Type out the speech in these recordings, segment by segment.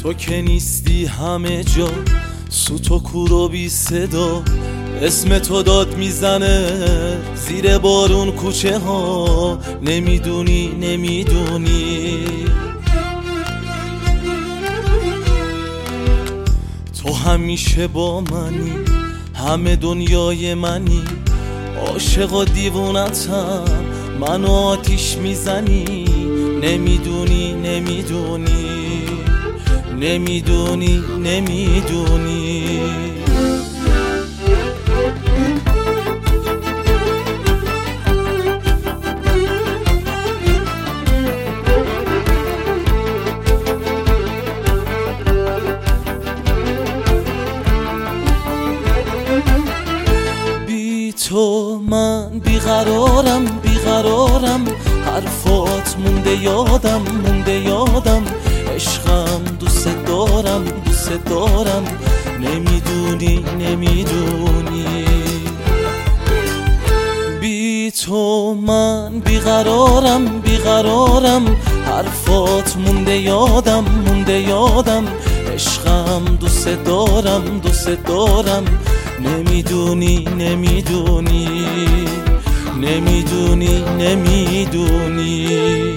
تو که نیستی همه جا، سوت و کور و بی صدا، اسم تو داد میزنه زیر بارون کوچه ها. نمیدونی نمیدونی تو همیشه با منی، همه دنیای منی، عاشق و دیوونتم، منو آتیش میزنی. نمیدونی نمیدونی نمیدونی نمیدونی بی تو من بیقرارم بیقرارم، حرفات مونده یادم مونده یادم، عشقم دوست دارم دوست دارم. نمیدونی نمیدونی بی تو من بیقرارم بیقرارم، حرفات مونده یادم مونده یادم، عشقم دوست دارم دوست دارم. نمیدونی نمیدونی نمیدونی نمیدونی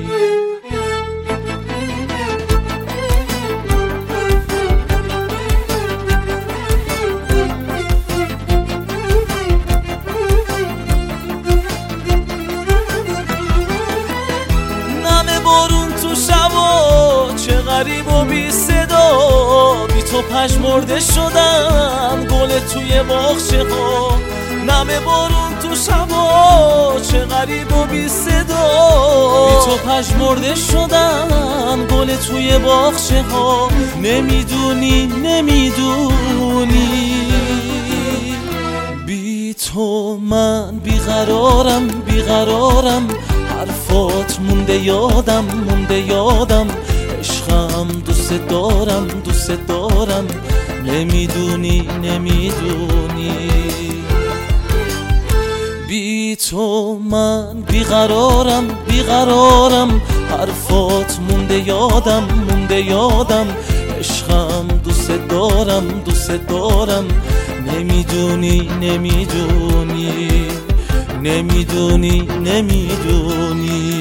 نم بارون تو شبا چه غریب و بی صدا، بی تو پژمرده شدم گل توی باغچه ها. نم بارون تو شبا چه غریب و بی صدا، بی تو پژمرده شدم گل توی باغچه ها. نمیدونی نمیدونی بی تو من بیقرارم بیقرارم، حرفات مونده یادم مونده یادم، عشقم دوست دارم دوست دارم. نمیدونی نمیدونی بی تو من بیقرارم بیقرارم، حرفات مونده یادم مونده یادم، عشقم دوست دارم دوست دارم. نمیدونی نمیدونی نمیدونی نمیدونی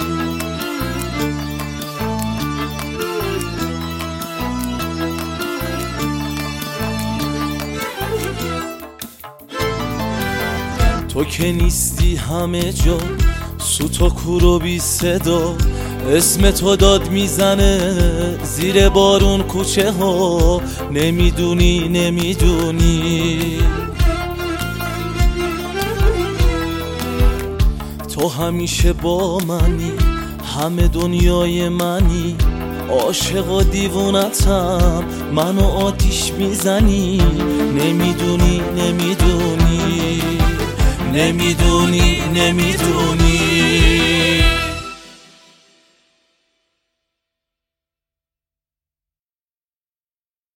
تو که نیستی همه جا، سوت و کور و بی صدا، اسم تو داد میزنه زیر بارون کوچه ها. نمیدونی نمیدونی تو همیشه با منی، همه دنیای منی، عاشق و دیوونتم، منو آتیش میزنی. نمیدونی نمیدونی نمیدونی نمیدونی